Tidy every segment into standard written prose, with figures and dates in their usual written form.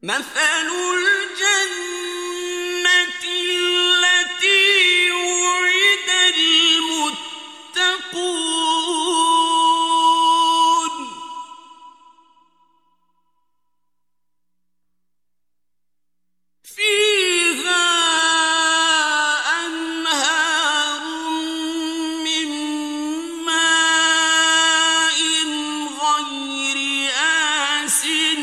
مثل الجنة التي وعد المتقون فيها أنهار من ماء غير آسن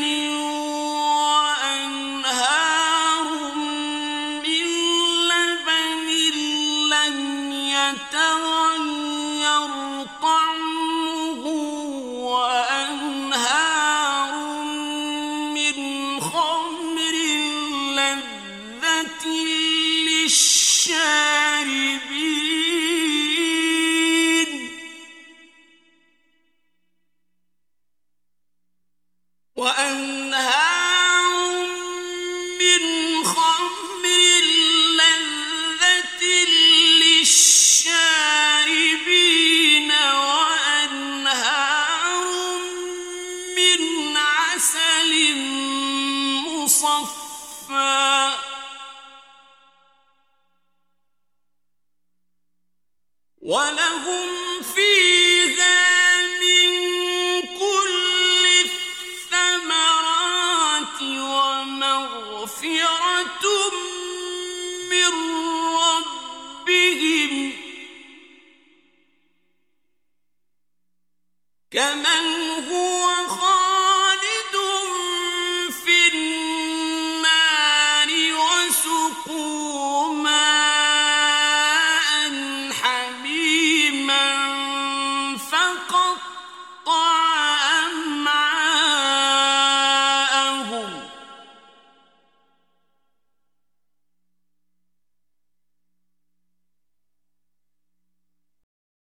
وأنهار من لبن لم يتغير طعمه وأنهار من خمر لذة للشاربين وأنهار من خمر لذة للشاربين وأنهار من عسل مصفى ولهم فيها من كل الثمرات ومغفرة من ربهم كمن هو